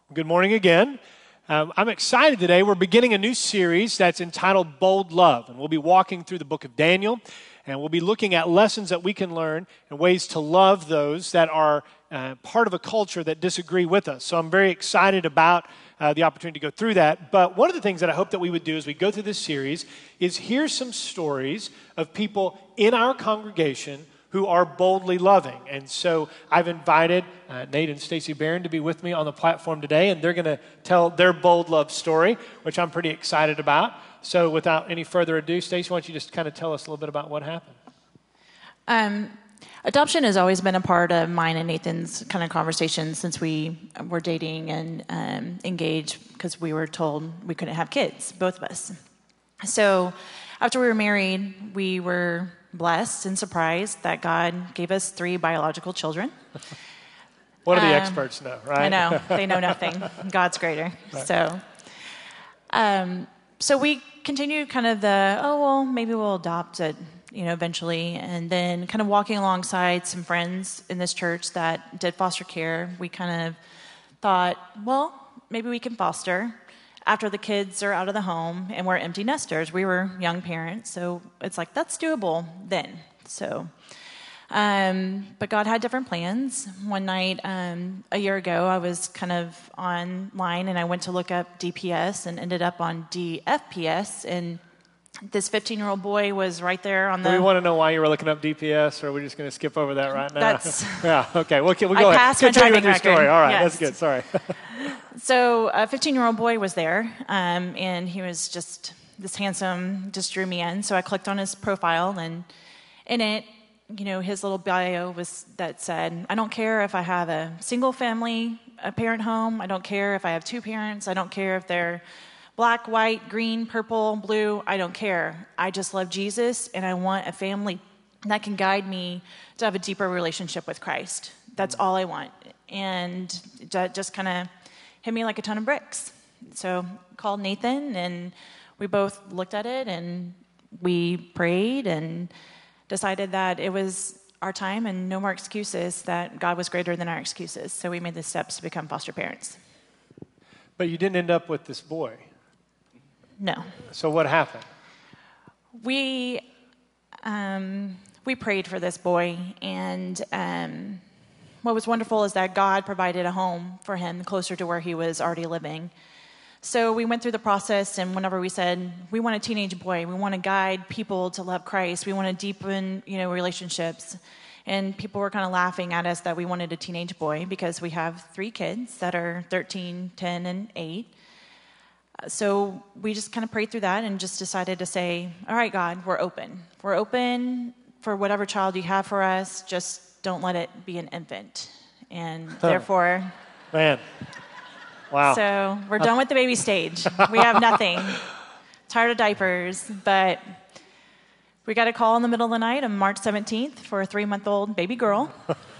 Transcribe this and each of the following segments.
Good morning again. I'm excited today. We're beginning a new series that's entitled Bold Love, and we'll be walking through the book of Daniel, and we'll be looking at lessons that we can learn and ways to love those that are part of a culture that disagree with us. So I'm very excited about the opportunity to go through that. But one of the things that I hope that we would do as we go through this series is hear some stories of people in our congregation who are boldly loving. And so I've invited Nate and Stacy Barron to be with me on the platform today, and they're going to tell their bold love story, which I'm pretty excited about. So without any further ado, Stacy, why don't you just kind of tell us a little bit about what happened? Adoption has always been a part of mine and Nathan's kind of conversation since we were dating and engaged, because we were told we couldn't have kids, both of us. So after we were married, we were blessed and surprised that God gave us 3 biological children. What do the experts know, right? I know. They know nothing. God's greater. Right. So we continued kind of maybe we'll adopt it, eventually. And then kind of walking alongside some friends in this church that did foster care, we kind of thought, well, maybe we can foster after the kids are out of the home and we're empty nesters. We were young parents, so it's like, that's doable then. So, but God had different plans. One night, a year ago, I was kind of online and I went to look up DPS and ended up on DFPS, and this 15-year-old boy was right there on the... Do we want to know why you were looking up DPS, or are we just going to skip over that right now? That's... Yeah, okay. We'll go I ahead. passed my Continue with your record. story. All right, Yes. That's good. Sorry. So a 15-year-old boy was there, and he was just this handsome, just drew me in. So I clicked on his profile, and in it, his little bio was that said, I don't care if I have a single family, a parent home. I don't care if I have 2 parents. I don't care if they're black, white, green, purple, blue. I don't care. I just love Jesus, and I want a family that can guide me to have a deeper relationship with Christ. That's all I want. And that just kind of hit me like a ton of bricks. So called Nathan, and we both looked at it, and we prayed and decided that it was our time and no more excuses, that God was greater than our excuses. So we made the steps to become foster parents. But you didn't end up with this boy. No. So what happened? We prayed for this boy, and what was wonderful is that God provided a home for him closer to where he was already living. So we went through the process, and whenever we said, we want a teenage boy, we want to guide people to love Christ, we want to deepen, relationships, and people were kind of laughing at us that we wanted a teenage boy because we have 3 kids that are 13, 10, and 8. So we just kind of prayed through that and just decided to say, all right, God, we're open. We're open for whatever child you have for us. Just don't let it be an infant. And therefore... Man. Wow. So we're done with the baby stage. We have nothing. Tired of diapers. But we got a call in the middle of the night on March 17th for a 3-month-old baby girl.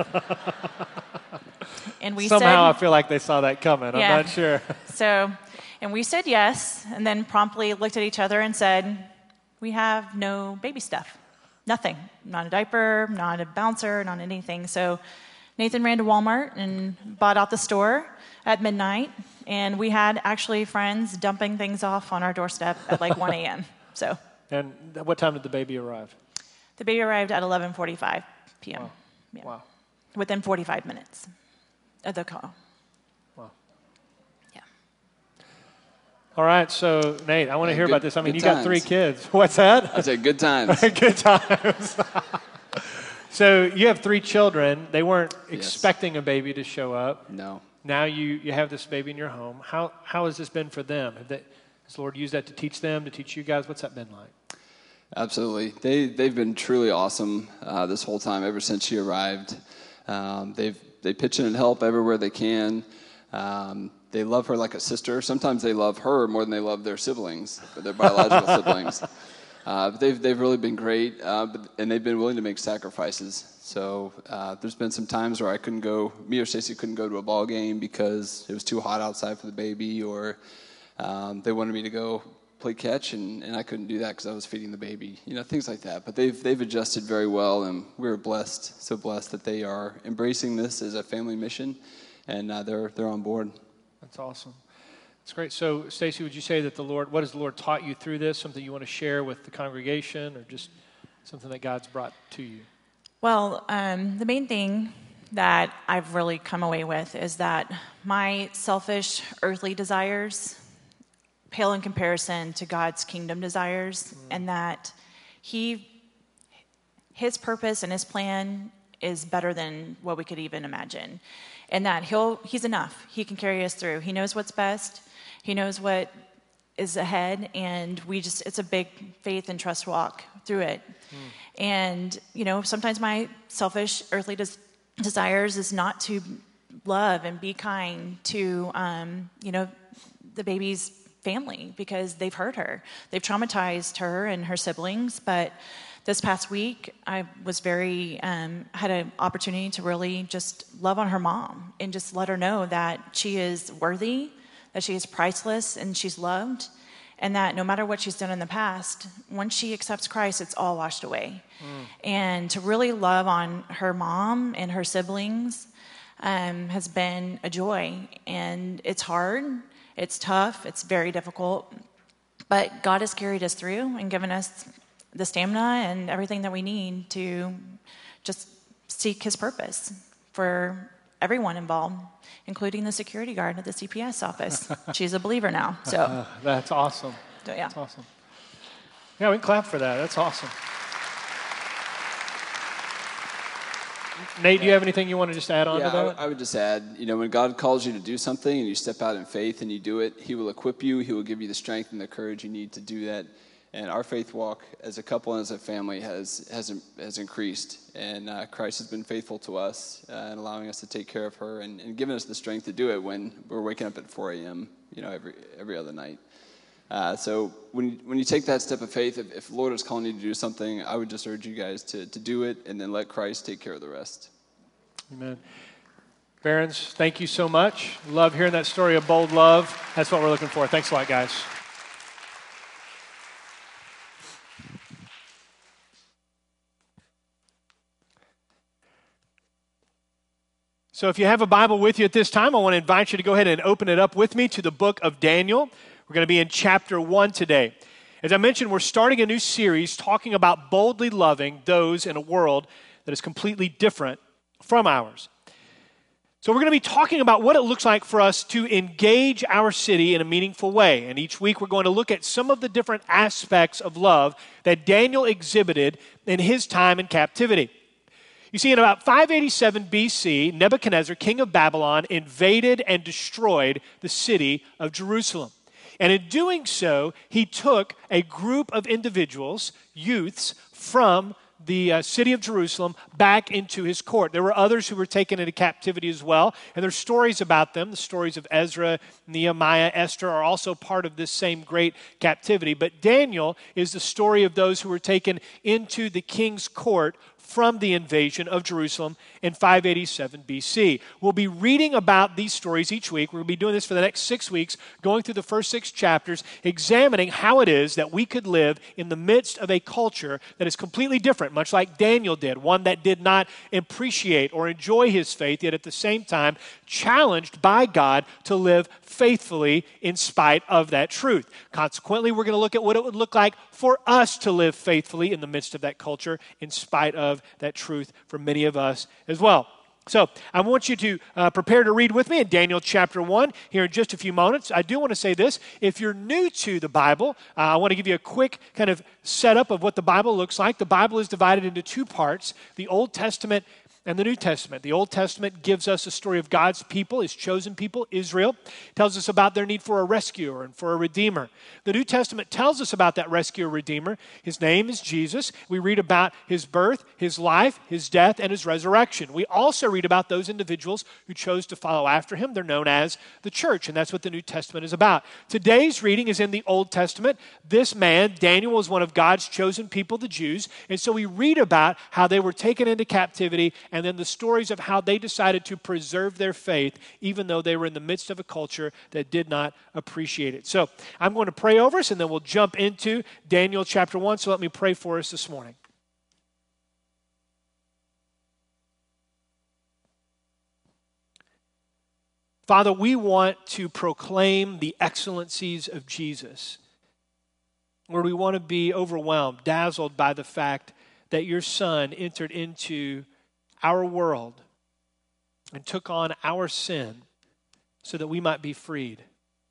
And we Somehow said, I feel like they saw that coming. Yeah. I'm not sure. And we said yes, and then promptly looked at each other and said, we have no baby stuff. Nothing. Not a diaper, not a bouncer, not anything. So Nathan ran to Walmart and bought out the store at midnight, and we had actually friends dumping things off on our doorstep at like 1 a.m. So. And what time did the baby arrive? The baby arrived at 11:45 p.m. Wow. Yeah. Wow. Within 45 minutes of the call. Wow. Yeah. All right, so Nate, I want to hear about this. I mean, you got times. 3 kids. What's that? I said good times. Good times. So you have 3 children. They weren't Yes. expecting a baby to show up. No. Now you have this baby in your home. How has this been for them? Has the Lord used that to teach them, to teach you guys? What's that been like? Absolutely. They've been truly awesome this whole time, ever since she arrived. They pitch in and help everywhere they can. They love her like a sister. Sometimes they love her more than they love their siblings, their biological siblings. But they've really been great, and they've been willing to make sacrifices. So there's been some times where me or Stacey couldn't go to a ball game because it was too hot outside for the baby, or they wanted me to go play catch, and I couldn't do that because I was feeding the baby. Things like that. But they've adjusted very well, and we're so blessed that they are embracing this as a family mission, and they're on board. That's awesome. It's great. So, Stacy, would you say that what has the Lord taught you through this? Something you want to share with the congregation, or just something that God's brought to you? Well, the main thing that I've really come away with is that my selfish earthly desires pale in comparison to God's kingdom desires, and that His purpose and His plan is better than what we could even imagine, and that He's enough. He can carry us through. He knows what's best. He knows what is ahead, and it's a big faith and trust walk through it. And, sometimes my selfish earthly desires is not to love and be kind to, the baby's family, because they've hurt her. They've traumatized her and her siblings. But this past week, I was had an opportunity to really just love on her mom and just let her know that she is worthy, that she is priceless, and she's loved, and that no matter what she's done in the past, once she accepts Christ, it's all washed away. And to really love on her mom and her siblings has been a joy. And it's hard, it's tough, it's very difficult, but God has carried us through and given us the stamina and everything that we need to just seek His purpose for everyone involved, including the security guard at the CPS office. She's a believer now. So that's awesome. So, yeah. That's awesome. Yeah, we can clap for that. That's awesome. Nate, do you have anything you want to just add on to that? I would just add, when God calls you to do something and you step out in faith and you do it, He will equip you. He will give you the strength and the courage you need to do that. And our faith walk as a couple and as a family has increased. And Christ has been faithful to us and allowing us to take care of her and giving us the strength to do it when we're waking up at 4 a.m., every other night. So when you take that step of faith, if the Lord is calling you to do something, I would just urge you guys to do it and then let Christ take care of the rest. Amen. Barons, thank you so much. Love hearing that story of bold love. That's what we're looking for. Thanks a lot, guys. So if you have a Bible with you at this time, I want to invite you to go ahead and open it up with me to the book of Daniel. We're going to be in chapter 1 today. As I mentioned, we're starting a new series talking about boldly loving those in a world that is completely different from ours. So we're going to be talking about what it looks like for us to engage our city in a meaningful way. And each week we're going to look at some of the different aspects of love that Daniel exhibited in his time in captivity. You see, in about 587 BC, Nebuchadnezzar, king of Babylon, invaded and destroyed the city of Jerusalem. And in doing so, he took a group of individuals, youths, from the city of Jerusalem back into his court. There were others who were taken into captivity as well, and there's stories about them. The stories of Ezra, Nehemiah, Esther are also part of this same great captivity. But Daniel is the story of those who were taken into the king's court from the invasion of Jerusalem in 587 BC. We'll be reading about these stories each week. We're going to be doing this for the next 6 weeks, going through the first 6 chapters, examining how it is that we could live in the midst of a culture that is completely different, much like Daniel did, one that did not appreciate or enjoy his faith, yet at the same time challenged by God to live faithfully in spite of that truth. Consequently, we're going to look at what it would look like for us to live faithfully in the midst of that culture in spite of that truth for many of us as well. So I want you to prepare to read with me in Daniel chapter 1 here in just a few moments. I do want to say this. If you're new to the Bible, I want to give you a quick kind of setup of what the Bible looks like. The Bible is divided into 2 parts, the Old Testament and the New Testament. The Old Testament gives us a story of God's people, his chosen people, Israel. It tells us about their need for a rescuer and for a redeemer. The New Testament tells us about that rescuer, redeemer. His name is Jesus. We read about his birth, his life, his death, and his resurrection. We also read about those individuals who chose to follow after him. They're known as the church, and that's what the New Testament is about. Today's reading is in the Old Testament. This man, Daniel, was one of God's chosen people, the Jews, and so we read about how they were taken into captivity and then the stories of how they decided to preserve their faith even though they were in the midst of a culture that did not appreciate it. So I'm going to pray over us and then we'll jump into Daniel chapter 1. So let me pray for us this morning. Father, we want to proclaim the excellencies of Jesus. Lord, we want to be overwhelmed, dazzled by the fact that your Son entered into our world and took on our sin so that we might be freed.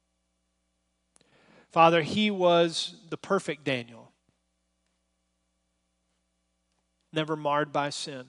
Father, he was the perfect Daniel, never marred by sin.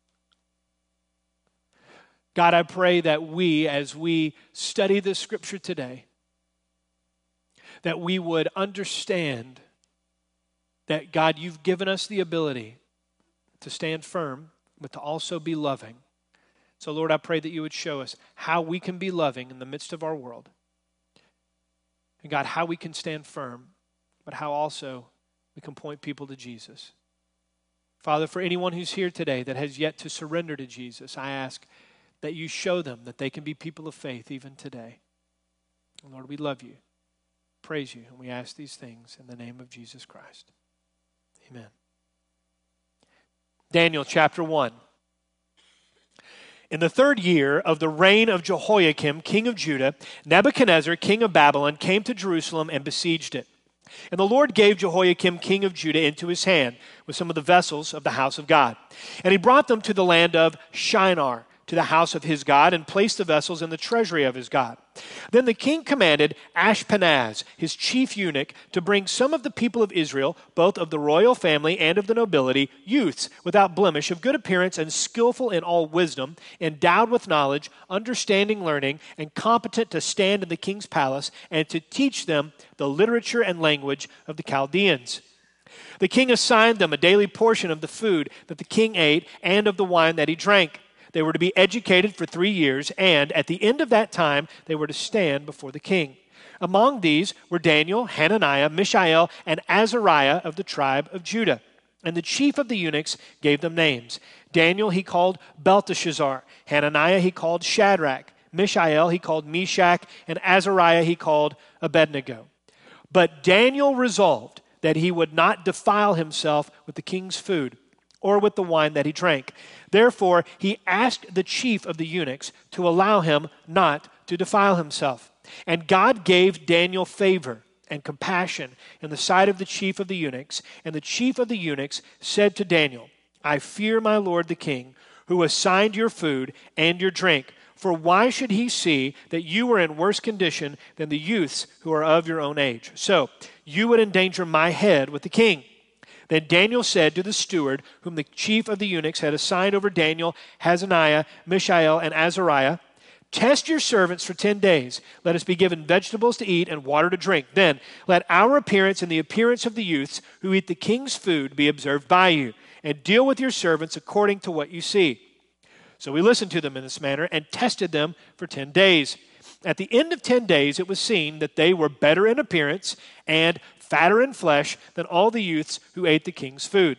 God, I pray that we, as we study this scripture today, that we would understand that, God, you've given us the ability to stand firm, but to also be loving. So, Lord, I pray that you would show us how we can be loving in the midst of our world. And God, how we can stand firm, but how also we can point people to Jesus. Father, for anyone who's here today that has yet to surrender to Jesus, I ask that you show them that they can be people of faith even today. And Lord, we love you, praise you, and we ask these things in the name of Jesus Christ. Amen. Daniel chapter 1. In the 3rd year of the reign of Jehoiakim, king of Judah, Nebuchadnezzar, king of Babylon, came to Jerusalem and besieged it. And the Lord gave Jehoiakim, king of Judah, into his hand with some of the vessels of the house of God. And he brought them to the land of Shinar, to the house of his God, and placed the vessels in the treasury of his God. Then the king commanded Ashpenaz, his chief eunuch, to bring some of the people of Israel, both of the royal family and of the nobility, youths without blemish, of good appearance and skillful in all wisdom, endowed with knowledge, understanding learning, and competent to stand in the king's palace, and to teach them the literature and language of the Chaldeans. The king assigned them a daily portion of the food that the king ate and of the wine that he drank. They were to be educated for 3 years, and at the end of that time, they were to stand before the king. Among these were Daniel, Hananiah, Mishael, and Azariah of the tribe of Judah. And the chief of the eunuchs gave them names. Daniel he called Belteshazzar. Hananiah he called Shadrach. Mishael he called Meshach. And Azariah he called Abednego. But Daniel resolved that he would not defile himself with the king's food, or with the wine that he drank. Therefore, he asked the chief of the eunuchs to allow him not to defile himself. And God gave Daniel favor and compassion in the sight of the chief of the eunuchs. And the chief of the eunuchs said to Daniel, I fear my lord the king, who assigned your food and your drink. For why should he see that you are in worse condition than the youths who are of your own age? So you would endanger my head with the king. Then Daniel said to the steward, whom the chief of the eunuchs had assigned over Daniel, Hananiah, Mishael, and Azariah, test your servants for 10 days. Let us be given vegetables to eat and water to drink. Then let our appearance and the appearance of the youths who eat the king's food be observed by you, and deal with your servants according to what you see. So we listened to them in this manner and tested them for 10 days. At the end of 10 days, it was seen that they were better in appearance and fatter in flesh than all the youths who ate the king's food.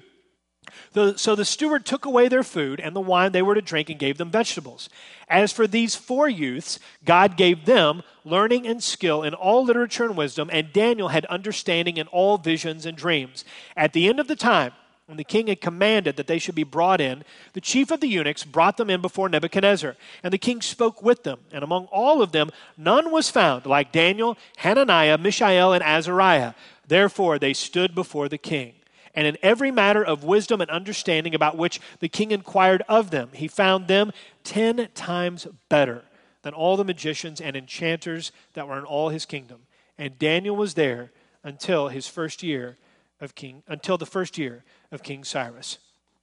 So the steward took away their food and the wine they were to drink and gave them vegetables. As for these 4 youths, God gave them learning and skill in all literature and wisdom, and Daniel had understanding in all visions and dreams. At the end of the time, when the king had commanded that they should be brought in, the chief of the eunuchs brought them in before Nebuchadnezzar. And the king spoke with them. And among all of them, none was found like Daniel, Hananiah, Mishael, and Azariah. Therefore they stood before the king. And in every matter of wisdom and understanding about which the king inquired of them, he found them 10 times better than all the magicians and enchanters that were in all his kingdom. And Daniel was there until the first year of King Cyrus.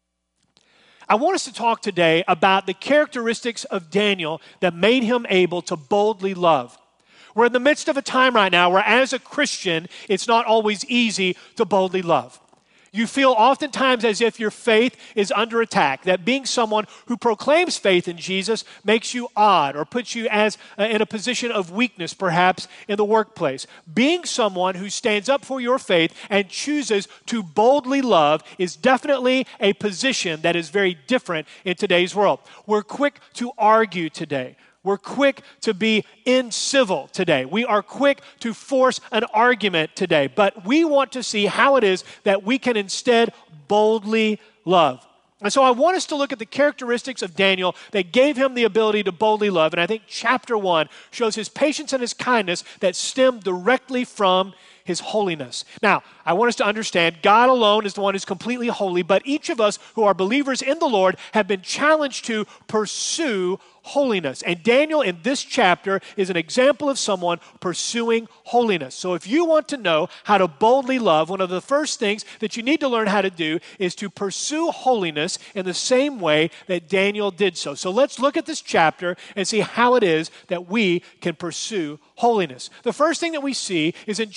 I want us to talk today about the characteristics of Daniel that made him able to boldly love. We're in the midst of a time right now where, as a Christian, it's not always easy to boldly love. You feel oftentimes as if your faith is under attack, that being someone who proclaims faith in Jesus makes you odd or puts you in a position of weakness, perhaps, in the workplace. Being someone who stands up for your faith and chooses to boldly love is definitely a position that is very different in today's world. We're quick to argue today. We're quick to be incivil today. We are quick to force an argument today. But we want to see how it is that we can instead boldly love. And so I want us to look at the characteristics of Daniel that gave him the ability to boldly love. And I think chapter 1 shows his patience and his kindness that stem directly from his holiness. Now, I want us to understand God alone is the one who's completely holy, but each of us who are believers in the Lord have been challenged to pursue holiness. And Daniel in this chapter is an example of someone pursuing holiness. So if you want to know how to boldly love, one of the first things that you need to learn how to do is to pursue holiness in the same way that Daniel did so. So let's look at this chapter and see how it is that we can pursue holiness. The first thing that we see is in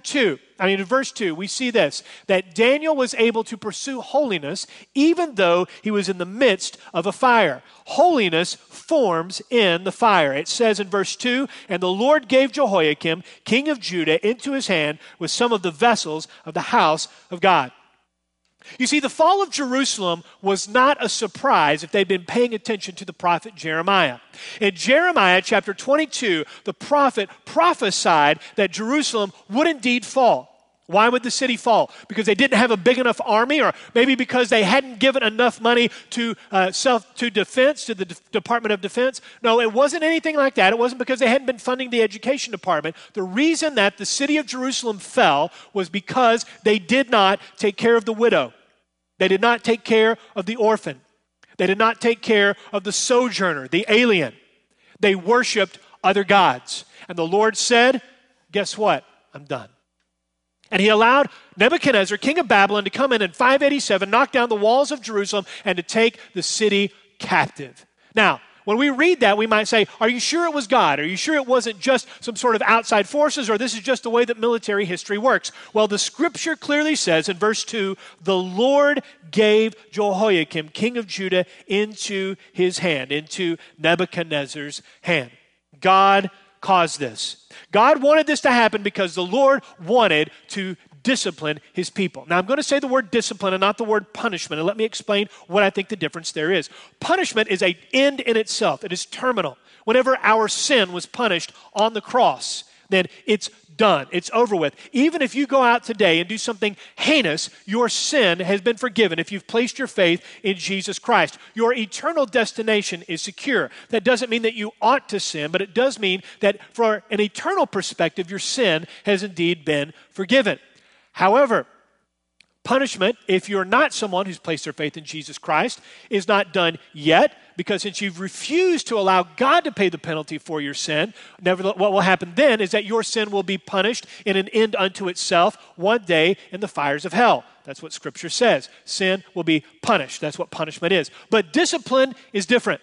in verse 2, we see this, that Daniel was able to pursue holiness even though he was in the midst of a fire. Holiness forms in the fire. It says in verse 2, "And the Lord gave Jehoiakim, king of Judah, into his hand with some of the vessels of the house of God." You see, the fall of Jerusalem was not a surprise if they'd been paying attention to the prophet Jeremiah. In Jeremiah chapter 22, the prophet prophesied that Jerusalem would indeed fall. Why would the city fall? Because they didn't have a big enough army, or maybe because they hadn't given enough money to defense, to the Department of Defense? No, it wasn't anything like that. It wasn't because they hadn't been funding the education department. The reason that the city of Jerusalem fell was because they did not take care of the widow. They did not take care of the orphan. They did not take care of the sojourner, the alien. They worshiped other gods. And the Lord said, guess what? I'm done. And he allowed Nebuchadnezzar, king of Babylon, to come in 587, knock down the walls of Jerusalem, and to take the city captive. Now, when we read that, we might say, are you sure it was God? Are you sure it wasn't just some sort of outside forces, or this is just the way that military history works? Well, the scripture clearly says in verse 2, the Lord gave Jehoiakim, king of Judah, into his hand, into Nebuchadnezzar's hand. God caused this. God wanted this to happen because the Lord wanted to discipline his people. Now, I'm going to say the word discipline and not the word punishment, and let me explain what I think the difference there is. Punishment is an end in itself. It is terminal. Whenever our sin was punished on the cross, then it's done. It's over with. Even if you go out today and do something heinous, your sin has been forgiven if you've placed your faith in Jesus Christ. Your eternal destination is secure. That doesn't mean that you ought to sin, but it does mean that for an eternal perspective, your sin has indeed been forgiven. However, punishment, if you're not someone who's placed their faith in Jesus Christ, is not done yet, because since you've refused to allow God to pay the penalty for your sin, what will happen then is that your sin will be punished in an end unto itself one day in the fires of hell. That's what Scripture says. Sin will be punished. That's what punishment is. But discipline is different.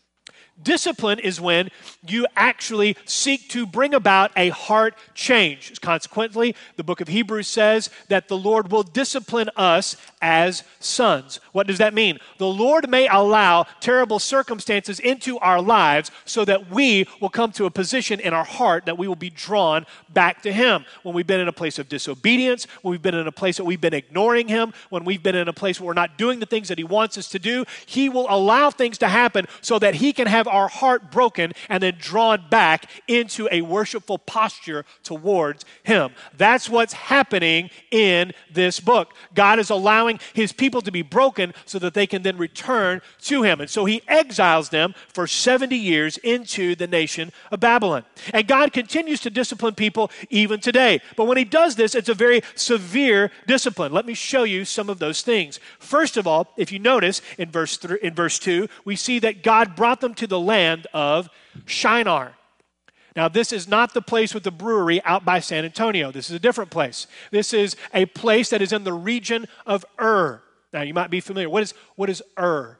Discipline is when you actually seek to bring about a heart change. Consequently, the book of Hebrews says that the Lord will discipline us as sons. What does that mean? The Lord may allow terrible circumstances into our lives so that we will come to a position in our heart that we will be drawn back to Him. When we've been in a place of disobedience, when we've been in a place that we've been ignoring Him, when we've been in a place where we're not doing the things that He wants us to do, He will allow things to happen so that He can have our heart broken and then drawn back into a worshipful posture towards Him. That's what's happening in this book. God is allowing His people to be broken so that they can then return to Him. And so He exiles them for 70 years into the nation of Babylon. And God continues to discipline people even today. But when He does this, it's a very severe discipline. Let me show you some of those things. First of all, if you notice in verse 2, we see that God brought them to the land of Shinar. Now, this is not the place with the brewery out by San Antonio. This is a different place. This is a place that is in the region of Ur. Now, you might be familiar. What is Ur?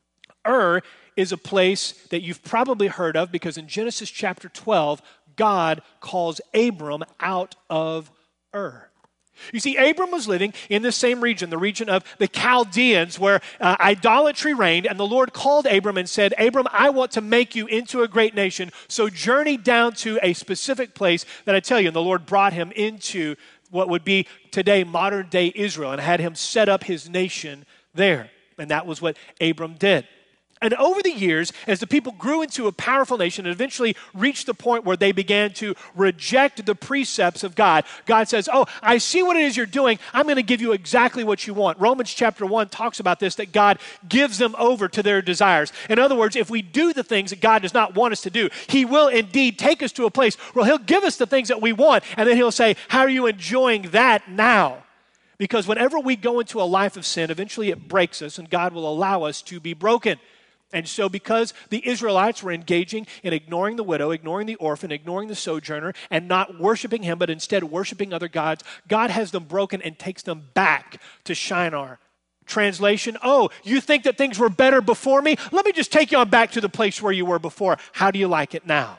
Ur is a place that you've probably heard of because in Genesis chapter 12, God calls Abram out of Ur. You see, Abram was living in the same region, the region of the Chaldeans, where idolatry reigned, and the Lord called Abram and said, Abram, I want to make you into a great nation, so journey down to a specific place that I tell you. And the Lord brought him into what would be today modern-day Israel and had him set up his nation there. And that was what Abram did. And over the years, as the people grew into a powerful nation and eventually reached the point where they began to reject the precepts of God, God says, oh, I see what it is you're doing. I'm going to give you exactly what you want. Romans chapter 1 talks about this, that God gives them over to their desires. In other words, if we do the things that God does not want us to do, he will indeed take us to a place where he'll give us the things that we want, and then he'll say, how are you enjoying that now? Because whenever we go into a life of sin, eventually it breaks us, and God will allow us to be broken. And so because the Israelites were engaging in ignoring the widow, ignoring the orphan, ignoring the sojourner, and not worshiping him, but instead worshiping other gods, God has them broken and takes them back to Shinar. Translation, oh, you think that things were better before me? Let me just take you on back to the place where you were before. How do you like it now?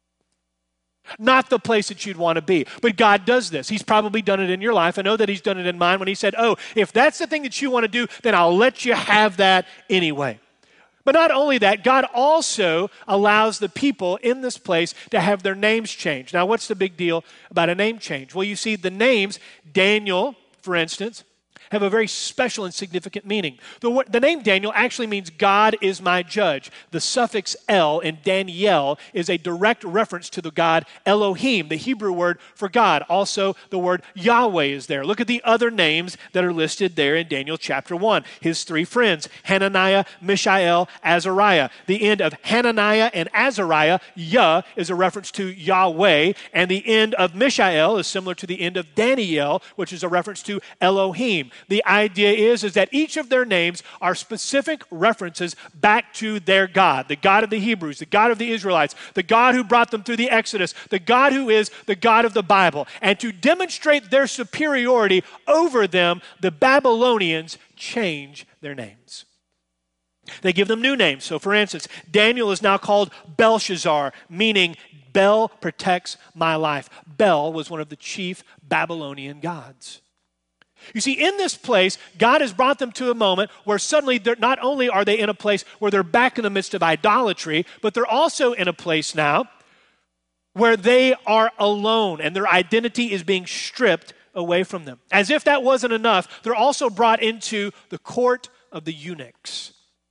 Not the place that you'd want to be. But God does this. He's probably done it in your life. I know that he's done it in mine when he said, oh, if that's the thing that you want to do, then I'll let you have that anyway. But not only that, God also allows the people in this place to have their names changed. Now, what's the big deal about a name change? Well, you see, the names, Daniel, for instance, have a very special and significant meaning. The name Daniel actually means God is my judge. The suffix El in Daniel is a direct reference to the God Elohim, the Hebrew word for God. Also, the word Yahweh is there. Look at the other names that are listed there in Daniel chapter 1. His three friends, Hananiah, Mishael, Azariah. The end of Hananiah and Azariah, Yah, is a reference to Yahweh, and the end of Mishael is similar to the end of Daniel, which is a reference to Elohim. The idea is that each of their names are specific references back to their God, the God of the Hebrews, the God of the Israelites, the God who brought them through the Exodus, the God who is the God of the Bible. And to demonstrate their superiority over them, the Babylonians change their names. They give them new names. So for instance, Daniel is now called Belshazzar, meaning Bel protects my life. Bel was one of the chief Babylonian gods. You see, in this place, God has brought them to a moment where suddenly not only are they in a place where they're back in the midst of idolatry, but they're also in a place now where they are alone and their identity is being stripped away from them. As if that wasn't enough, they're also brought into the court of the eunuchs.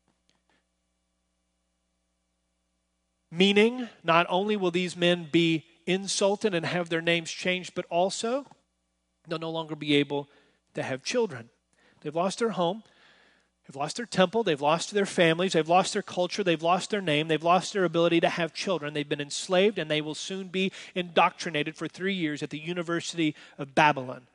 Meaning, not only will these men be insulted and have their names changed, but also they'll no longer be able to have children. They've lost their home, they've lost their temple, they've lost their families, they've lost their culture, they've lost their name, they've lost their ability to have children. They've been enslaved, and they will soon be indoctrinated for 3 years at the University of Babylon.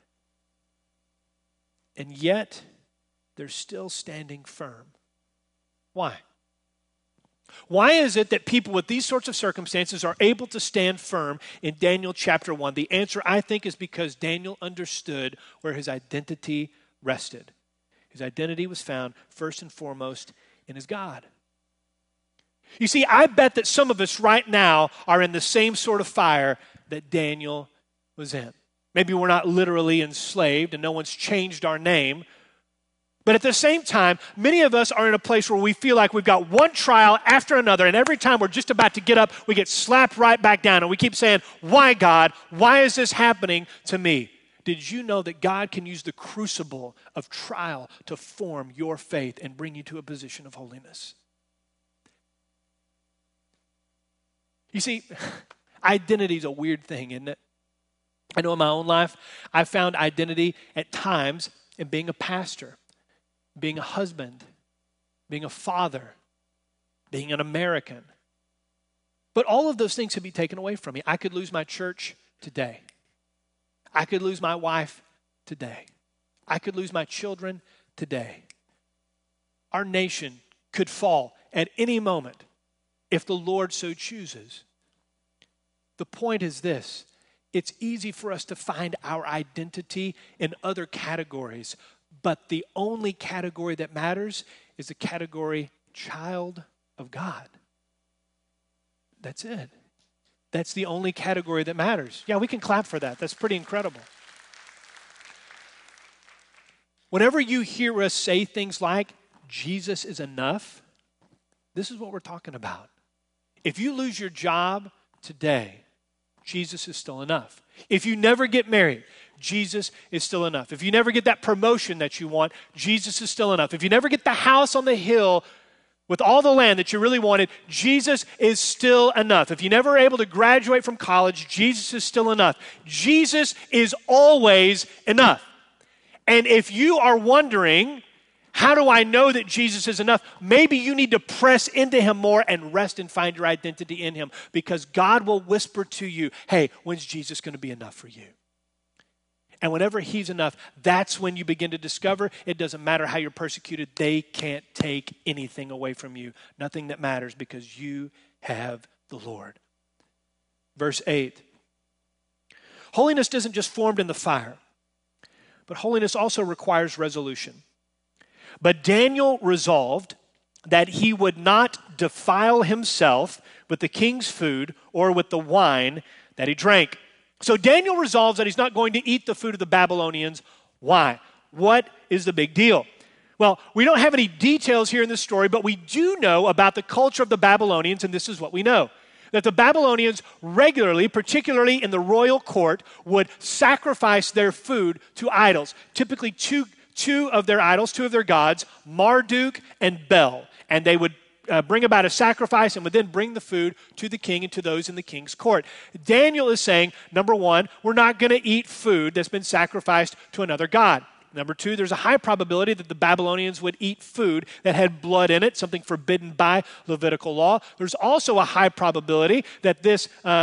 And yet, they're still standing firm. Why? Why is it that people with these sorts of circumstances are able to stand firm in Daniel chapter 1? The answer, I think, is because Daniel understood where his identity rested. His identity was found first and foremost in his God. You see, I bet that some of us right now are in the same sort of fire that Daniel was in. Maybe we're not literally enslaved and no one's changed our name. But at the same time, many of us are in a place where we feel like we've got one trial after another, and every time we're just about to get up, we get slapped right back down, and we keep saying, why, God? Why is this happening to me? Did you know that God can use the crucible of trial to form your faith and bring you to a position of holiness? You see, identity is a weird thing, isn't it? I know in my own life, I found identity at times in being a pastor, being a husband, being a father, being an American. But all of those things could be taken away from me. I could lose my church today. I could lose my wife today. I could lose my children today. Our nation could fall at any moment if the Lord so chooses. The point is this: it's easy for us to find our identity in other categories, but the only category that matters is the category child of God. That's it. That's the only category that matters. Yeah, we can clap for that. That's pretty incredible. Whenever you hear us say things like, Jesus is enough, this is what we're talking about. If you lose your job today, Jesus is still enough. If you never get married, Jesus is still enough. If you never get that promotion that you want, Jesus is still enough. If you never get the house on the hill with all the land that you really wanted, Jesus is still enough. If you never were able to graduate from college, Jesus is still enough. Jesus is always enough. And if you are wondering, how do I know that Jesus is enough? Maybe you need to press into him more and rest and find your identity in him, because God will whisper to you, hey, when's Jesus going to be enough for you? And whenever he's enough, that's when you begin to discover it doesn't matter how you're persecuted. They can't take anything away from you. Nothing that matters, because you have the Lord. Verse 8. Holiness isn't just formed in the fire, but holiness also requires resolution. But Daniel resolved that he would not defile himself with the king's food or with the wine that he drank. So Daniel resolves that he's not going to eat the food of the Babylonians. Why? What is the big deal? Well, we don't have any details here in this story, but we do know about the culture of the Babylonians, and this is what we know. That the Babylonians regularly, particularly in the royal court, would sacrifice their food to idols. Typically two of their idols, two of their gods, Marduk and Bel. And they would bring about a sacrifice and would then bring the food to the king and to those in the king's court. Daniel is saying, number one, we're not going to eat food that's been sacrificed to another god. Number two, there's a high probability that the Babylonians would eat food that had blood in it, something forbidden by Levitical law. There's also a high probability that this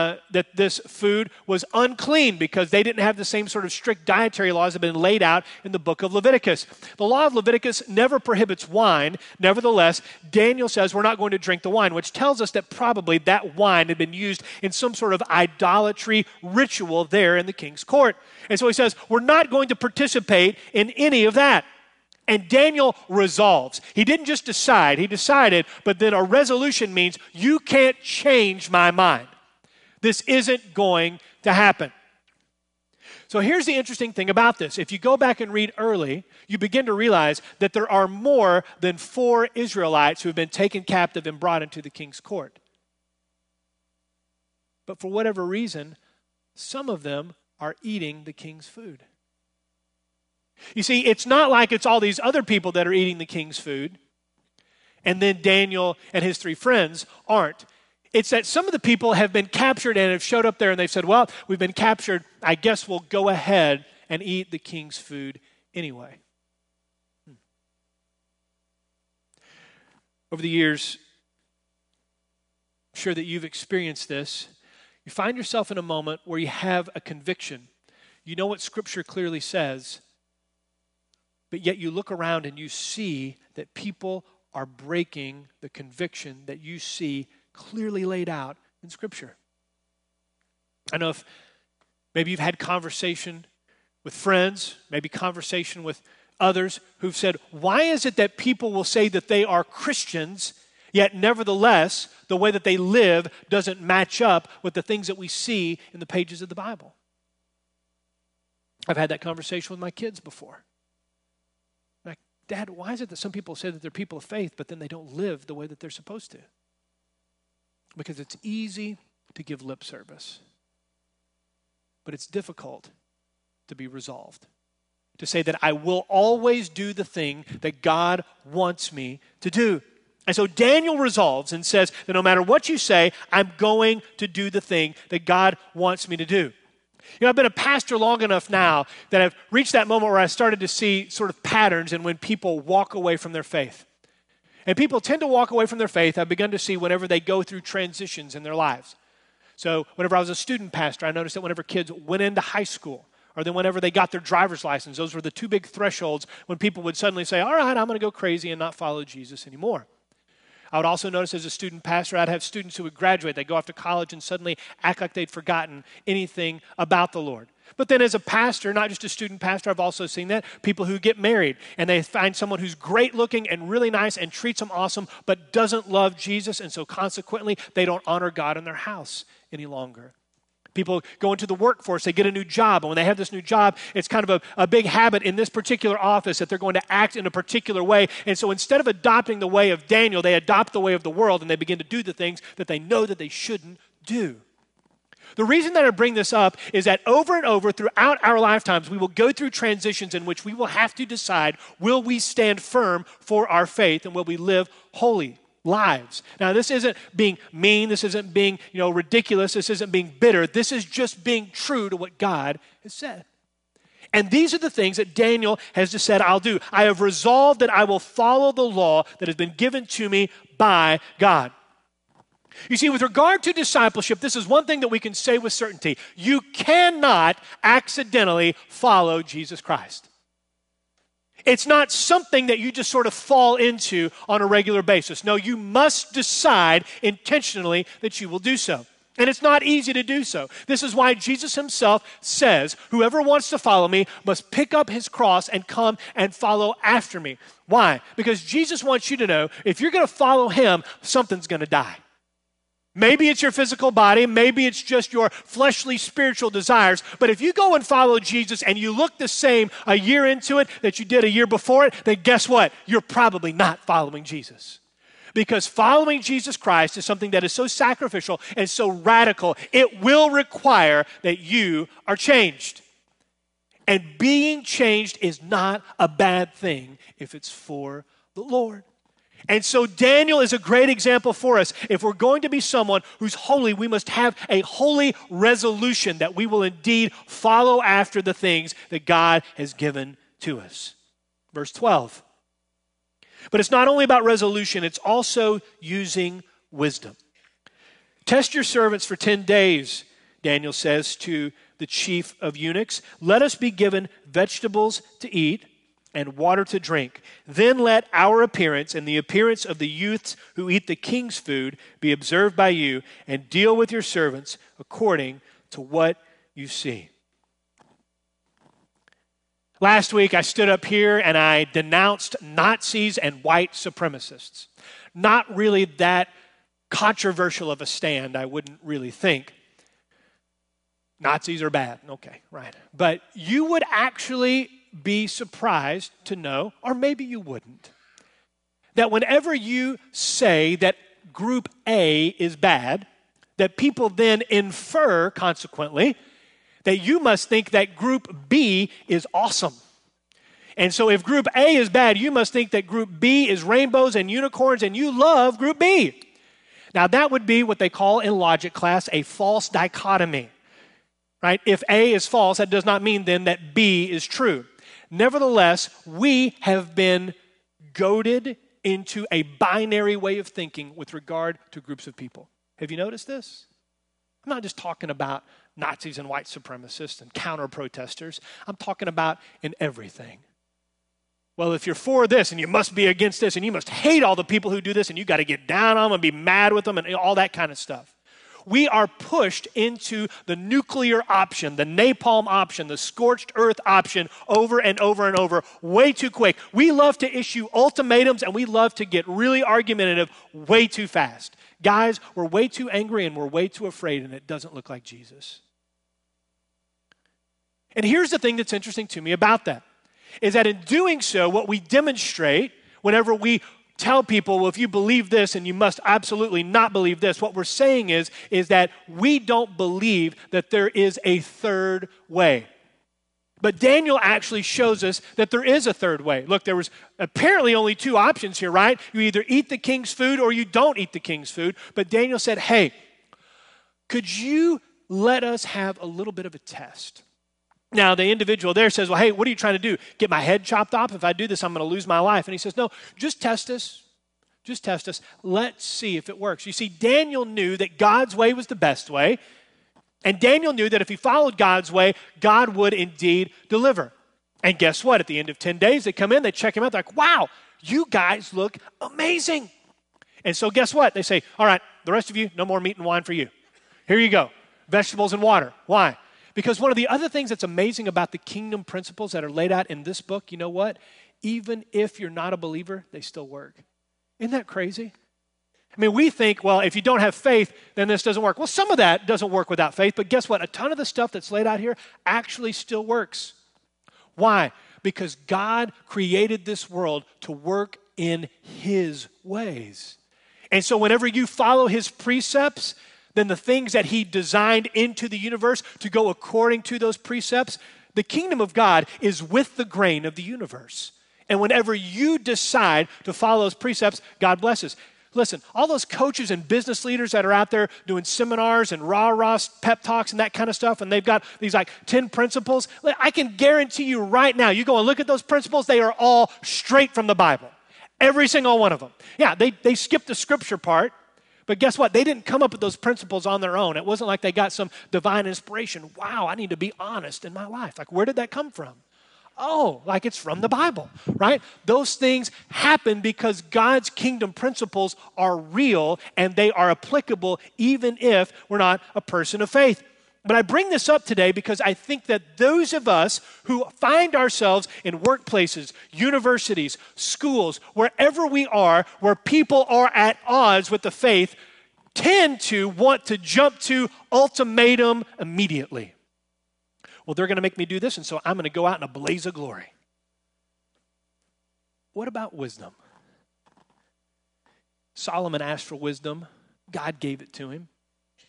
food was unclean, because they didn't have the same sort of strict dietary laws that have been laid out in the book of Leviticus. The law of Leviticus never prohibits wine. Nevertheless, Daniel says we're not going to drink the wine, which tells us that probably that wine had been used in some sort of idolatry ritual there in the king's court. And so he says, we're not going to participate in any of that. And Daniel resolves. He didn't just decide, he decided, but then a resolution means you can't change my mind. This isn't going to happen. So here's the interesting thing about this. If you go back and read early, you begin to realize that there are more than 4 Israelites who have been taken captive and brought into the king's court. But for whatever reason, some of them are eating the king's food. You see, it's not like it's all these other people that are eating the king's food, and then Daniel and his 3 friends aren't. It's that some of the people have been captured and have showed up there and they've said, well, we've been captured. I guess we'll go ahead and eat the king's food anyway. Over the years, I'm sure that you've experienced this. You find yourself in a moment where you have a conviction. You know what Scripture clearly says, but yet you look around and you see that people are breaking the conviction that you see clearly laid out in Scripture. I know if maybe you've had conversation with friends, maybe conversation with others who've said, why is it that people will say that they are Christians, yet nevertheless, the way that they live doesn't match up with the things that we see in the pages of the Bible? I've had that conversation with my kids before. Like, Dad, why is it that some people say that they're people of faith, but then they don't live the way that they're supposed to? Because it's easy to give lip service, but it's difficult to be resolved. To say that I will always do the thing that God wants me to do. And so Daniel resolves and says that no matter what you say, I'm going to do the thing that God wants me to do. You know, I've been a pastor long enough now that I've reached that moment where I started to see sort of patterns in when people walk away from their faith. And people tend to walk away from their faith, I've begun to see, whenever they go through transitions in their lives. So whenever I was a student pastor, I noticed that whenever kids went into high school, or then whenever they got their driver's license, those were the 2 big thresholds when people would suddenly say, all right, I'm going to go crazy and not follow Jesus anymore. I would also notice as a student pastor, I'd have students who would graduate. They'd go off to college and suddenly act like they'd forgotten anything about the Lord. But then as a pastor, not just a student pastor, I've also seen that. People who get married and they find someone who's great looking and really nice and treats them awesome, but doesn't love Jesus. And so consequently, they don't honor God in their house any longer. People go into the workforce, they get a new job, and when they have this new job, it's kind of a big habit in this particular office that they're going to act in a particular way. And so instead of adopting the way of Daniel, they adopt the way of the world, and they begin to do the things that they know that they shouldn't do. The reason that I bring this up is that over and over throughout our lifetimes, we will go through transitions in which we will have to decide, will we stand firm for our faith and will we live holy? lives. Now, this isn't being mean. This isn't being, ridiculous. This isn't being bitter. This is just being true to what God has said. And these are the things that Daniel has just said, I'll do. I have resolved that I will follow the law that has been given to me by God. You see, with regard to discipleship, this is one thing that we can say with certainty. You cannot accidentally follow Jesus Christ. It's not something that you just sort of fall into on a regular basis. No, you must decide intentionally that you will do so. And it's not easy to do so. This is why Jesus himself says, whoever wants to follow me must pick up his cross and come and follow after me. Why? Because Jesus wants you to know if you're going to follow him, something's going to die. Maybe it's your physical body, maybe it's just your fleshly spiritual desires, but if you go and follow Jesus and you look the same a year into it that you did a year before it, then guess what? You're probably not following Jesus. Because following Jesus Christ is something that is so sacrificial and so radical, it will require that you are changed. And being changed is not a bad thing if it's for the Lord. And so Daniel is a great example for us. If we're going to be someone who's holy, we must have a holy resolution that we will indeed follow after the things that God has given to us. Verse 12. But it's not only about resolution, it's also using wisdom. Test your servants for 10 days, Daniel says to the chief of eunuchs. Let us be given vegetables to eat and water to drink. Then let our appearance and the appearance of the youths who eat the king's food be observed by you, and deal with your servants according to what you see. Last week, I stood up here and I denounced Nazis and white supremacists. Not really that controversial of a stand, I wouldn't really think. Nazis are bad. Okay, right. But you would actually be surprised to know, or maybe you wouldn't, that whenever you say that group A is bad, that people then infer, consequently, that you must think that group B is awesome. And so if group A is bad, you must think that group B is rainbows and unicorns and you love group B. Now that would be what they call in logic class a false dichotomy, right? If A is false, that does not mean then that B is true. Nevertheless, we have been goaded into a binary way of thinking with regard to groups of people. Have you noticed this? I'm not just talking about Nazis and white supremacists and counter-protesters. I'm talking about in everything. Well, if you're for this and you must be against this and you must hate all the people who do this and you got to get down on them and be mad with them and all that kind of stuff. We are pushed into the nuclear option, the napalm option, the scorched earth option over and over and over way too quick. We love to issue ultimatums and we love to get really argumentative way too fast. Guys, we're way too angry and we're way too afraid, and it doesn't look like Jesus. And here's the thing that's interesting to me about that, is that in doing so, what we demonstrate whenever we tell people, well, if you believe this and you must absolutely not believe this, what we're saying is that we don't believe that there is a third way. But Daniel actually shows us that there is a third way. Look, there was apparently only two options here, right? You either eat the king's food or you don't eat the king's food. But Daniel said, hey, could you let us have a little bit of a test? Now, the individual there says, well, hey, what are you trying to do? Get my head chopped off? If I do this, I'm going to lose my life. And he says, no, just test us. Just test us. Let's see if it works. You see, Daniel knew that God's way was the best way. And Daniel knew that if he followed God's way, God would indeed deliver. And guess what? At the end of 10 days, they come in, they check him out. They're like, wow, you guys look amazing. And so guess what? They say, all right, the rest of you, no more meat and wine for you. Here you go. Vegetables and water. Why? Because one of the other things that's amazing about the kingdom principles that are laid out in this book, you know what? Even if you're not a believer, they still work. Isn't that crazy? I mean, we think, well, if you don't have faith, then this doesn't work. Well, some of that doesn't work without faith, but guess what? A ton of the stuff that's laid out here actually still works. Why? Because God created this world to work in His ways. And so whenever you follow His precepts, then the things that He designed into the universe to go according to those precepts, the kingdom of God is with the grain of the universe. And whenever you decide to follow those precepts, God blesses. Listen, all those coaches and business leaders that are out there doing seminars and rah-rah pep talks and that kind of stuff, and they've got these like 10 principles, I can guarantee you right now, you go and look at those principles, they are all straight from the Bible. Every single one of them. Yeah, they skipped the scripture part, but guess what? They didn't come up with those principles on their own. It wasn't like they got some divine inspiration. Wow, I need to be honest in my life. Like, where did that come from? Oh, like it's from the Bible, right? Those things happen because God's kingdom principles are real and they are applicable even if we're not a person of faith. But I bring this up today because I think that those of us who find ourselves in workplaces, universities, schools, wherever we are, where people are at odds with the faith, tend to want to jump to ultimatum immediately. Well, they're going to make me do this, and so I'm going to go out in a blaze of glory. What about wisdom? Solomon asked for wisdom. God gave it to him.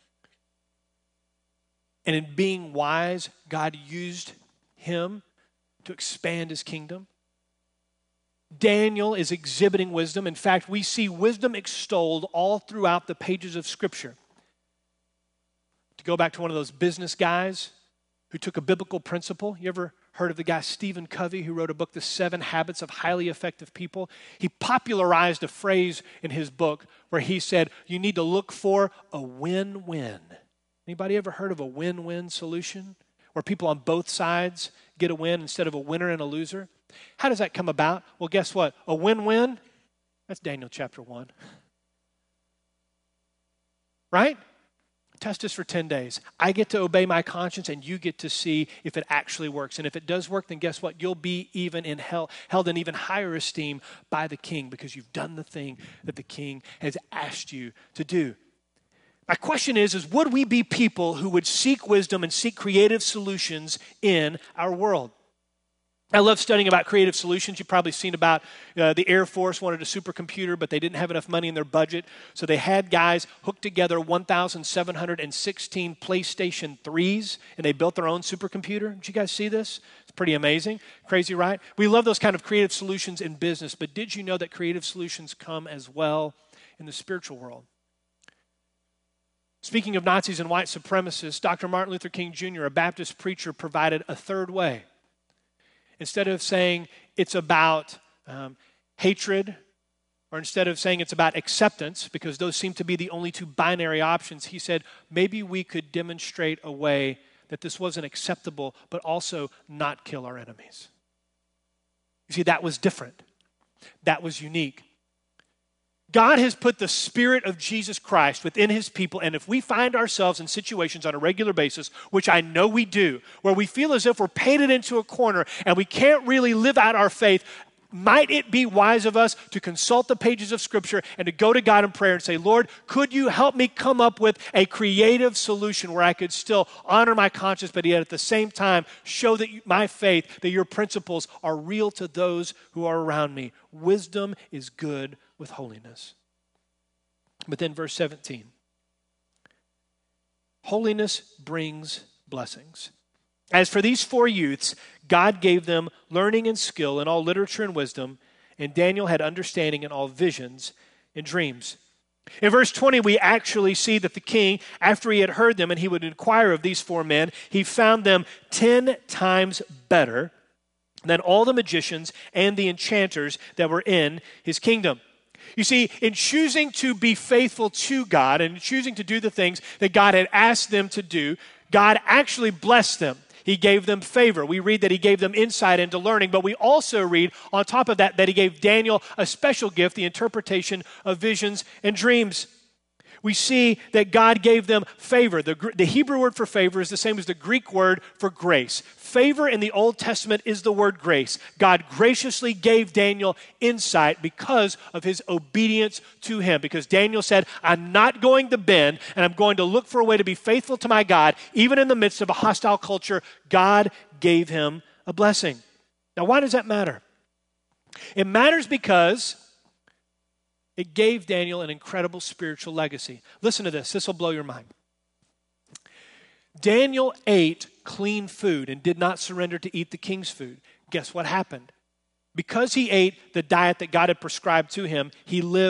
And in being wise, God used him to expand his kingdom. Daniel is exhibiting wisdom. In fact, we see wisdom extolled all throughout the pages of Scripture. To go back to one of those business guys who took a biblical principle. You ever heard of the guy Stephen Covey who wrote a book, The 7 Habits of Highly Effective People? He popularized a phrase in his book where he said, you need to look for a win-win. Anybody ever heard of a win-win solution? Where people on both sides get a win instead of a winner and a loser? How does that come about? Well, guess what? A win-win, that's Daniel chapter 1. Right? Test us for 10 days. I get to obey my conscience and you get to see if it actually works. And if it does work, then guess what? You'll be even held in even higher esteem by the king because you've done the thing that the king has asked you to do. My question is would we be people who would seek wisdom and seek creative solutions in our world? I love studying about creative solutions. You've probably seen about the Air Force wanted a supercomputer, but they didn't have enough money in their budget. So they had guys hook together 1,716 PlayStation 3s, and they built their own supercomputer. Did you guys see this? It's pretty amazing. Crazy, right? We love those kind of creative solutions in business, but did you know that creative solutions come as well in the spiritual world? Speaking of Nazis and white supremacists, Dr. Martin Luther King Jr., a Baptist preacher, provided a third way. Instead of saying it's about hatred, or instead of saying it's about acceptance, because those seem to be the only two binary options, he said, maybe we could demonstrate a way that this wasn't acceptable, but also not kill our enemies. You see, that was different. That was unique. God has put the Spirit of Jesus Christ within his people, and if we find ourselves in situations on a regular basis, which I know we do, where we feel as if we're painted into a corner and we can't really live out our faith, might it be wise of us to consult the pages of Scripture and to go to God in prayer and say, Lord, could you help me come up with a creative solution where I could still honor my conscience, but yet at the same time show that my faith, that your principles are real to those who are around me. Wisdom is good with holiness. But then verse 17. Holiness brings blessings. As for these 4 youths, God gave them learning and skill in all literature and wisdom, and Daniel had understanding in all visions and dreams. In verse 20, we actually see that the king, after he had heard them and he would inquire of these 4 men, he found them 10 times better than all the magicians and the enchanters that were in his kingdom. You see, in choosing to be faithful to God and choosing to do the things that God had asked them to do, God actually blessed them. He gave them favor. We read that he gave them insight into learning, but we also read on top of that he gave Daniel a special gift, the interpretation of visions and dreams. We see that God gave them favor. The Hebrew word for favor is the same as the Greek word for grace. Favor in the Old Testament is the word grace. God graciously gave Daniel insight because of his obedience to him. Because Daniel said, I'm not going to bend, and I'm going to look for a way to be faithful to my God, even in the midst of a hostile culture. God gave him a blessing. Now, why does that matter? It matters because it gave Daniel an incredible spiritual legacy. Listen to this. This will blow your mind. Daniel ate clean food and did not surrender to eat the king's food. Guess what happened? Because he ate the diet that God had prescribed to him, he lived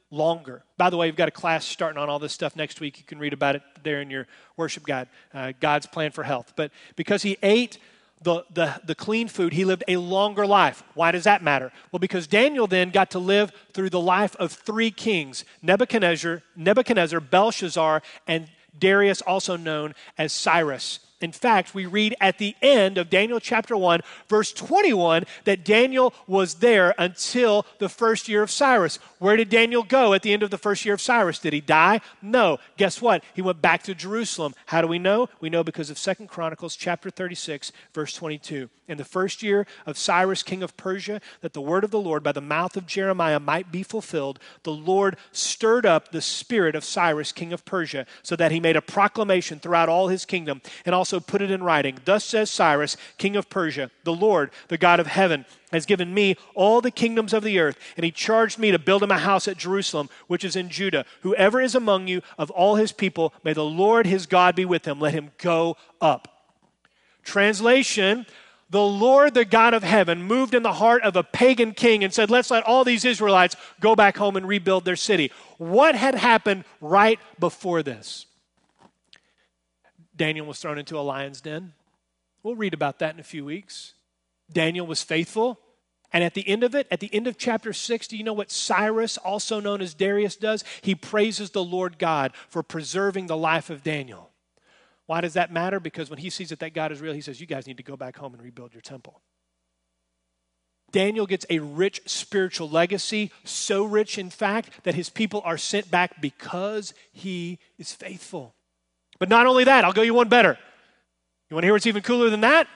longer. By the way, we've got a class starting on all this stuff next week. You can read about it there in your worship guide, God's plan for health. But because he ate the clean food, he lived a longer life. Why does that matter? Well, because Daniel then got to live through the life of three kings, Nebuchadnezzar, Belshazzar, and Darius, also known as Cyrus. In fact, we read at the end of Daniel chapter 1, verse 21, that Daniel was there until the first year of Cyrus. Where did Daniel go at the end of the first year of Cyrus? Did he die? No. Guess what? He went back to Jerusalem. How do we know? We know because of 2 Chronicles chapter 36, verse 22. In the first year of Cyrus, king of Persia, that the word of the Lord by the mouth of Jeremiah might be fulfilled, the Lord stirred up the spirit of Cyrus, king of Persia, so that he made a proclamation throughout all his kingdom, and also put it in writing. Thus says Cyrus, king of Persia, the Lord, the God of heaven, has given me all the kingdoms of the earth, and he charged me to build him a house at Jerusalem, which is in Judah. Whoever is among you of all his people, may the Lord his God be with him. Let him go up. Translation: the Lord, the God of heaven, moved in the heart of a pagan king and said, let's let all these Israelites go back home and rebuild their city. What had happened right before this? Daniel was thrown into a lion's den. We'll read about that in a few weeks. Daniel was faithful. And at the end of it, at the end of chapter 6, do you know what Cyrus, also known as Darius, does? He praises the Lord God for preserving the life of Daniel. Why does that matter? Because when he sees that God is real, he says, you guys need to go back home and rebuild your temple. Daniel gets a rich spiritual legacy, so rich, in fact, that his people are sent back because he is faithful. But not only that, I'll go you one better. You want to hear what's even cooler than that?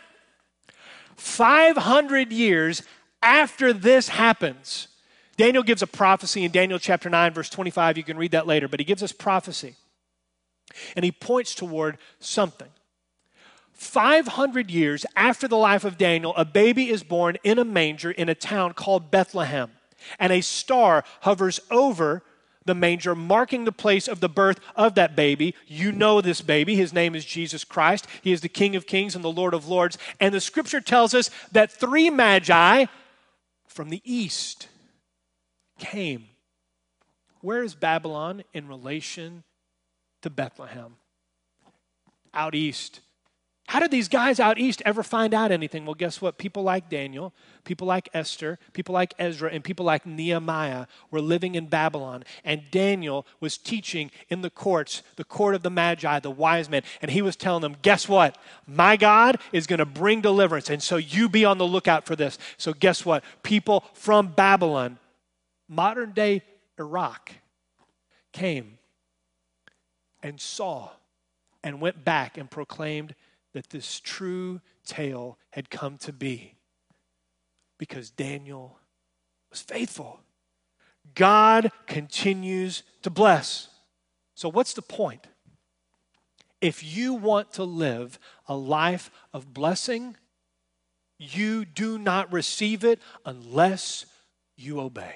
500 years after this happens, Daniel gives a prophecy in Daniel chapter 9, verse 25. You can read that later, but he gives us prophecy. And he points toward something. 500 years after the life of Daniel, a baby is born in a manger in a town called Bethlehem. And a star hovers over the manger, marking the place of the birth of that baby. You know this baby. His name is Jesus Christ. He is the King of Kings and the Lord of Lords. And the scripture tells us that 3 magi from the east came. Where is Babylon in relation to Bethlehem? Out east. How did these guys out east ever find out anything? Well, guess what? People like Daniel, people like Esther, people like Ezra, and people like Nehemiah were living in Babylon. And Daniel was teaching in the courts, the court of the Magi, the wise men. And he was telling them, guess what? My God is going to bring deliverance. And so you be on the lookout for this. So guess what? People from Babylon, modern day Iraq, came and saw and went back and proclaimed that this true tale had come to be because Daniel was faithful. God continues to bless. So what's the point? If you want to live a life of blessing, you do not receive it unless you obey.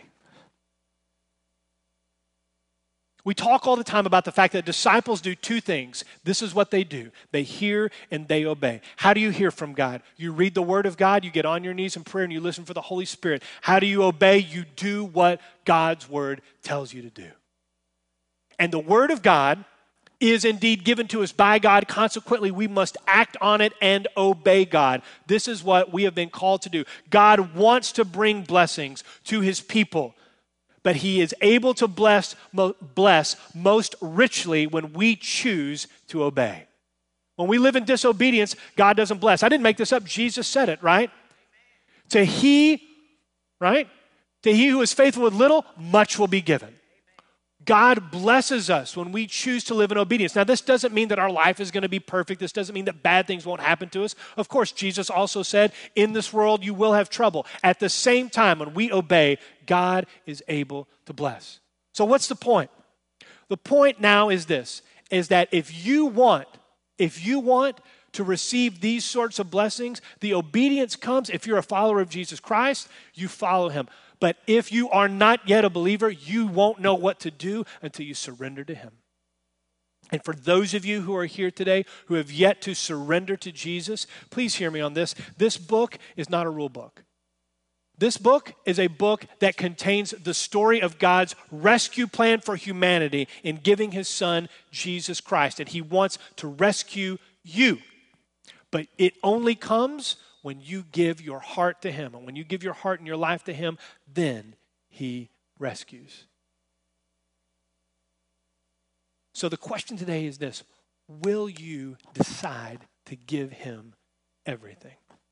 We talk all the time about the fact that disciples do 2 things. This is what they do. They hear and they obey. How do you hear from God? You read the Word of God, you get on your knees in prayer, and you listen for the Holy Spirit. How do you obey? You do what God's Word tells you to do. And the Word of God is indeed given to us by God. Consequently, we must act on it and obey God. This is what we have been called to do. God wants to bring blessings to His people. But He is able to bless most richly when we choose to obey. When we live in disobedience, God doesn't bless. I didn't make this up. Jesus said it, right? To he who is faithful with little, much will be given. God blesses us when we choose to live in obedience. Now, this doesn't mean that our life is going to be perfect. This doesn't mean that bad things won't happen to us. Of course, Jesus also said, in this world you will have trouble. At the same time, when we obey, God is able to bless. So what's the point? The point now is this, is that if you want to receive these sorts of blessings, the obedience comes. If you're a follower of Jesus Christ, you follow Him. But if you are not yet a believer, you won't know what to do until you surrender to Him. And for those of you who are here today who have yet to surrender to Jesus, please hear me on this. This book is not a rule book. This book is a book that contains the story of God's rescue plan for humanity in giving his son, Jesus Christ. And he wants to rescue you. But it only comes when you give your heart to him. And when you give your heart and your life to him, then he rescues. So the question today is this: will you decide to give him everything?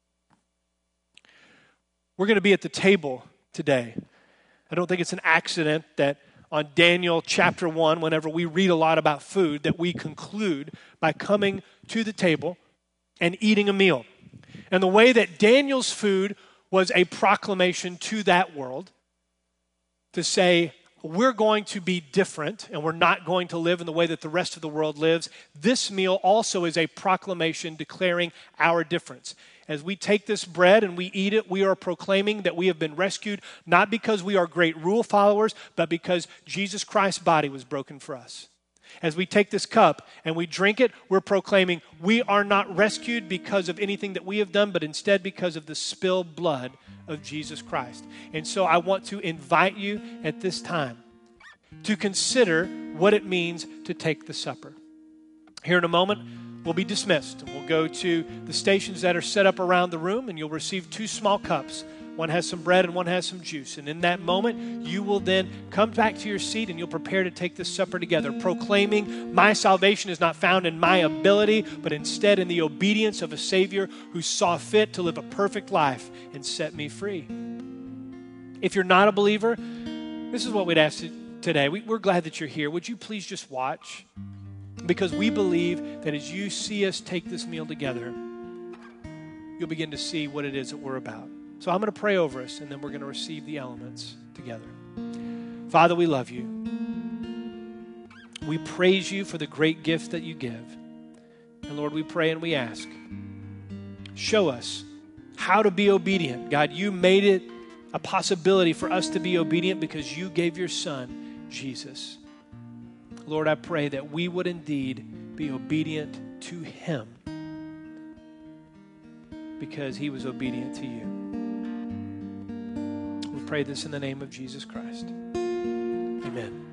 We're going to be at the table today. I don't think it's an accident that on Daniel chapter 1, whenever we read a lot about food, that we conclude by coming to the table and eating a meal. And the way that Daniel's food was a proclamation to that world to say, we're going to be different and we're not going to live in the way that the rest of the world lives. This meal also is a proclamation declaring our difference. As we take this bread and we eat it, we are proclaiming that we have been rescued, not because we are great rule followers, but because Jesus Christ's body was broken for us. As we take this cup and we drink it, we're proclaiming we are not rescued because of anything that we have done, but instead because of the spilled blood of Jesus Christ. And so I want to invite you at this time to consider what it means to take the supper. Here in a moment, we'll be dismissed. We'll go to the stations that are set up around the room, and you'll receive 2 small cups. One has some bread and one has some juice. And in that moment, you will then come back to your seat and you'll prepare to take this supper together, proclaiming my salvation is not found in my ability, but instead in the obedience of a Savior who saw fit to live a perfect life and set me free. If you're not a believer, this is what we'd ask today. We're glad that you're here. Would you please just watch? Because we believe that as you see us take this meal together, you'll begin to see what it is that we're about. So I'm going to pray over us, and then we're going to receive the elements together. Father, we love you. We praise you for the great gift that you give. And Lord, we pray and we ask, show us how to be obedient. God, you made it a possibility for us to be obedient because you gave your son, Jesus. Lord, I pray that we would indeed be obedient to him because he was obedient to you. We pray this in the name of Jesus Christ. Amen.